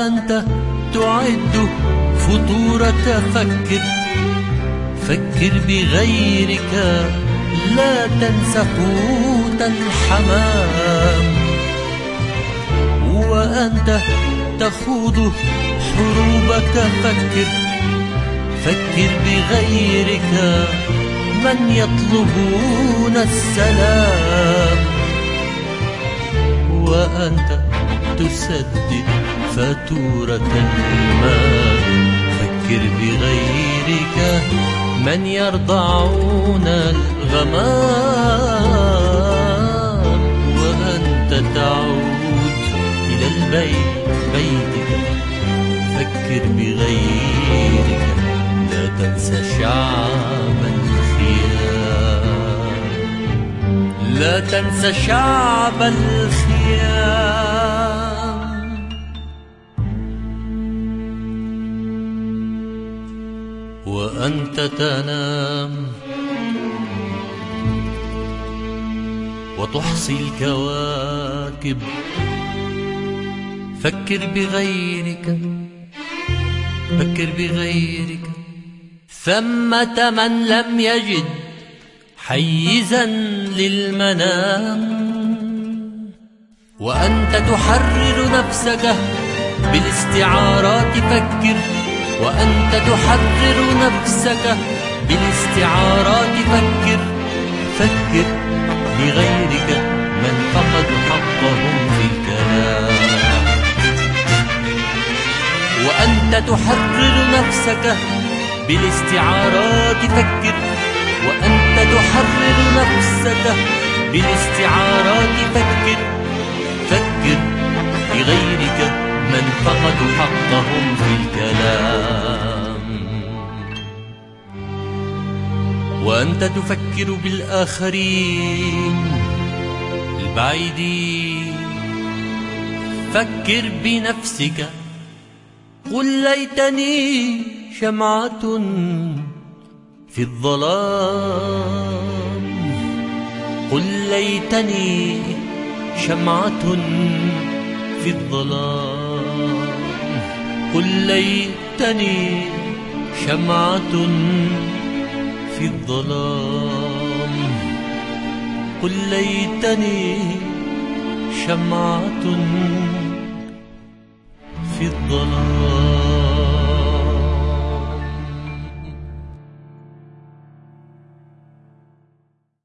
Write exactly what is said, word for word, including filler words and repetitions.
وأنت تعد فطورة فكر، فكر بغيرك، لا تنس قوت الحمام. وأنت تخوض حروبك فكر، فكر بغيرك، من يطلبون السلام. وأنت تسدد فاتورة المال، فكر بغيرك، من يرضعون الغمام. وأنت تعود إلى البيت بيتك، فكر بغيرك، لا تنسى شعب الخيام، لا تنسى شعب الخيام. وأنت تنام وتحصي الكواكب، فكر بغيرك، فكر بغيرك، ثمة من لم يجد حيزا للمنام. وأنت تحرر نفسك بالاستعارات، فكر، وأنت تحرر نفسك بالاستعارات، فكر، فكر بغيرك، من فقدوا حقهم في الكلام. وأنت تحرر نفسك بالاستعارات، فكر، وأنت تحرر نفسك بالاستعارات، فكر، فكر بغيرك، من فقدوا حقهم في الكلام. وأنت تفكر بالآخرين البعيدين، فكر بنفسك، قل ليتني شمعة في الظلام، قل ليتني شمعة في الظلام، قل ليتني شمعة في الظلام، قل ليتني شمعة في الظلام.